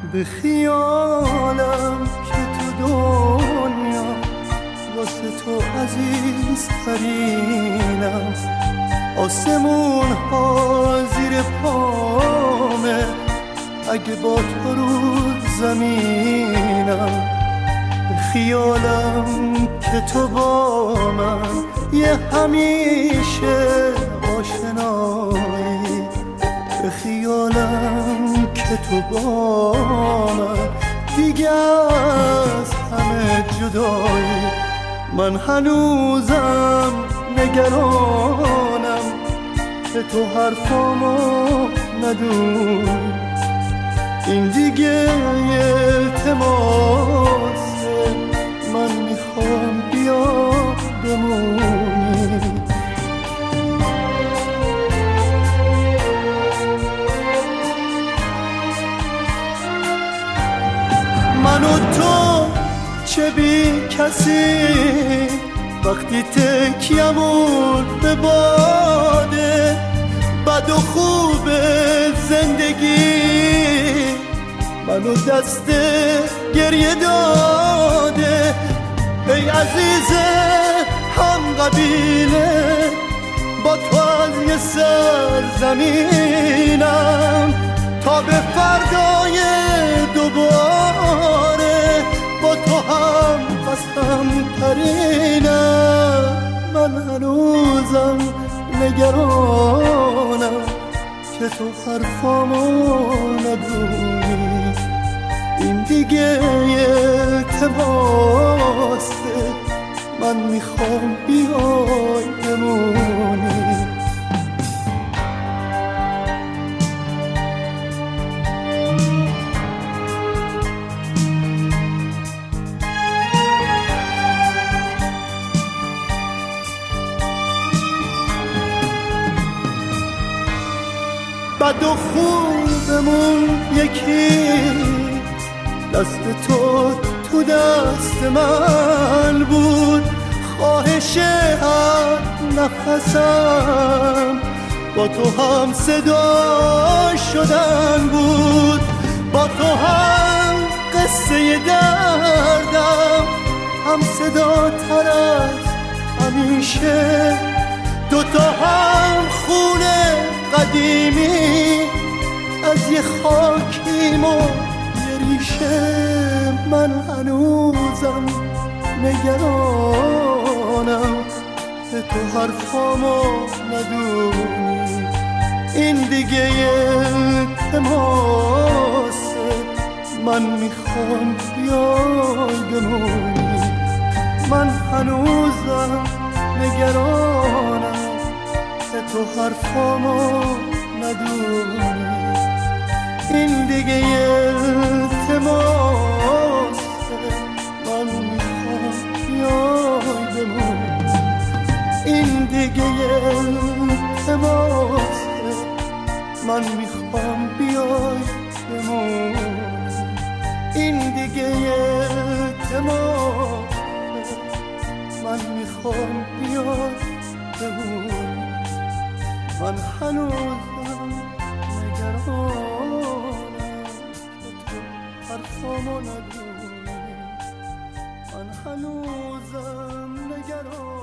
به خیالم که تو دنیا واسه تو عزیز ترینم، آسمون ها زیر پامه اگه با تو رو زمینم. به خیالم که تو با من یه همیشه آشنایی، به خیالم که تو با من دیگه از همه جدایی. من هنوزم نگرانم که تو حرفامو ندونی، این دیگه التماسه، من میخوام بیا بمونی. من و تو چه بی کسی وقتی تکیمون به باده، بد و خوب زندگی منو دست گریه داده. ای عزیز هم قبیله با تو از یه سرزمینم تا به فردای دوباره با تو هم قسم ترینم. من هنوزم نگرانم که تو حرفامو ندونی، این دیگه التماسه، من میخوام بیای بمونی. بد و خوبمون یکی، دست تو تو دست من بود، خواهش هر نفسم با تو هم صدا شدن بود، با تو هم قصه دردم هم صدا تر از همیشه، دوتا هم خونه قدیمی از یه خاکیم و یه ریشه. من هنوزم نگرانم که تو حرفامو ندونی، این دیگه التماسه، من میخوام بیای بمونی. من هنوزم نگرانم که تو حرفامو ندونی، این دیگه التماسه، من میخوام بیای بمونی، این دیگه التماسه، من میخوام بیای بمونی، این دیگه التماسه، من میخوام بیای بمونی. من هنوزم نگرانم که تو حرفامو ندونی، من هنوزم نگرانم.